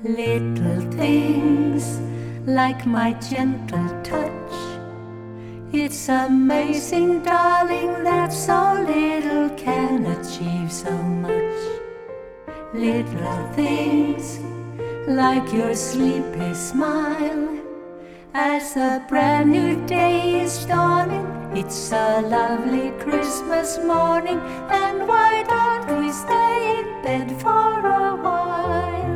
Little things like my gentle touch. It's amazing, darling, that so little can achieve so much. Little things like your sleepy smile as a brand new day is dawning. It's a lovely Christmas morning, and why don't we stay in bed for a while?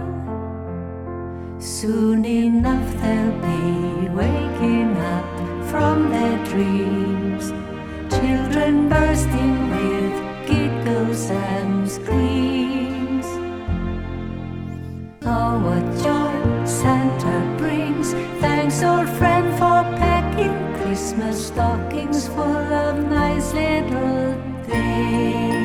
Soon enough they'll be waking up from their dreams, children bursting with giggles and screams. Oh, what joy Santa brings! Thanks, old friend, for packing Christmas stockings full of nice little things.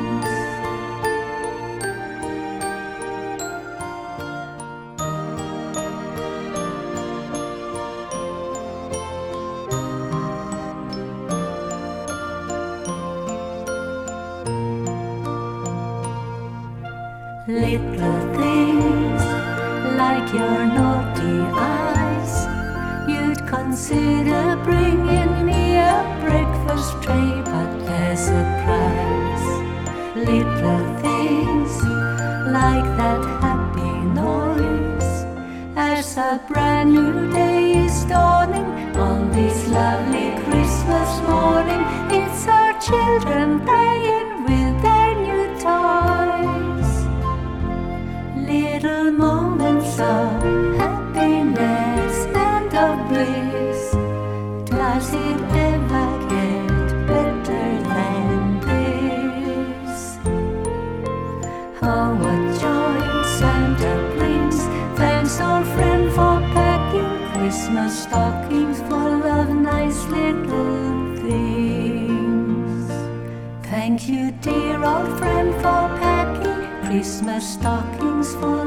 Little things like your naughty eyes, you'd consider bringing me a breakfast tray, but there's a price. Little things like that happy noise as a brand new day is dawning on this lovely Christmas morning. It's our children playing with their new toys. Little moments of happiness and of bliss. Does it ever get better than this? Oh, what joy Santa brings! Thanks, old friend, for packing Christmas stockings full of nice little things. Thank you, dear old friend, for packing Christmas stockings full